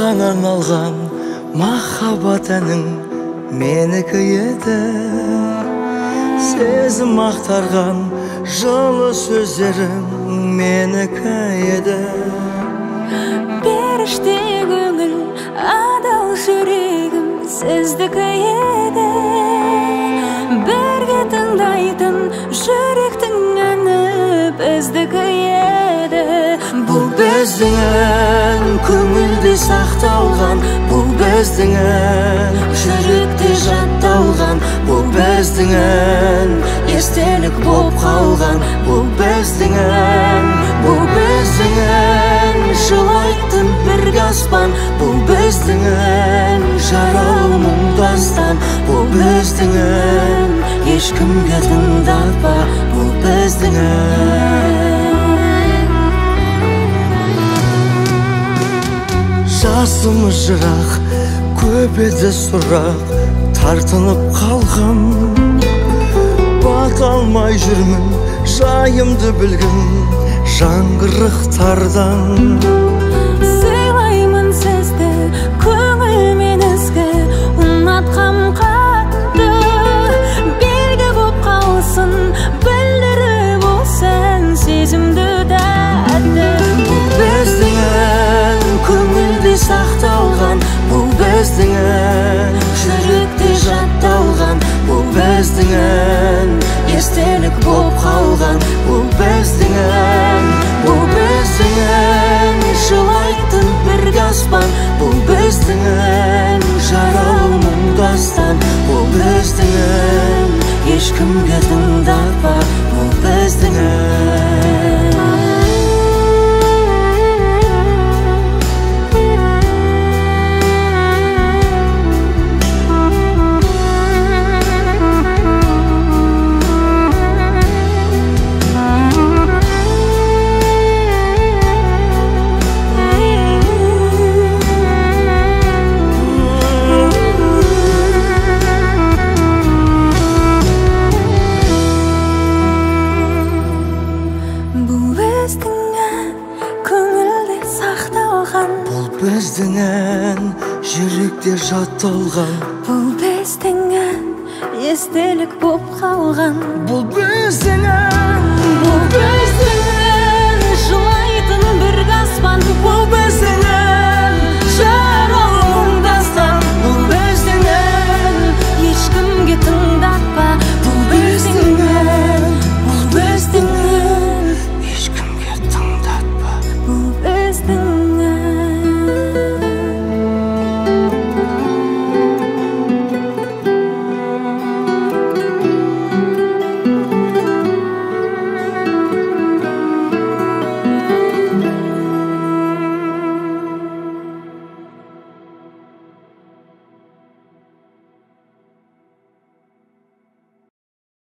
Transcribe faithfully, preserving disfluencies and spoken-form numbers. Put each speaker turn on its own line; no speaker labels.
саған арналған махаббат әнің менікі еді. Сезім ақтарған жылы сөздерің менікі еді.
Періште көңіл, адал жүрегім сіздікі еді. Бірге тыңдайтын жүректің әні біздікі еді.
Бұл біздің ән көңілде сақталған, бұл біздің ән жүректе жатталған, бұл біздің ән естелік боп қалған, бұл біздің ән, бұл біздің ән жылайтын бірге аспан, бұл біздің ән жаралы мұңдастан, бұл біздің ән ешкімге тыңдатпа, бұл біздің ән. Жасымыз жырақ, көп еді сұрақ, тартынып қалған. Бата алмай жүрмін, жайымды білгін жаңғырықтардан.
Сыйлаймын сізді, көңілмен ізгі, ұнатқам қатты. Белгі боп қалсын, білдіріп болсын сезімді дәтті.
Бұл біздің ән көңілде сақталған, бұл біздің ән жүректе жатталған, бұл біздің ән естелік боп қалған, бұл біздің ән, бұл біздің ән жылайтын бірге аспан, бұл біздің ән жаралы мұңдастан, бұл біздің ән ешкімге тыңдатпа, бұл біздің ән. Бұл біздің ән жүректе жатталған,
бұл біздің ән естелік боп қалған,
бұл біздің ән, бұл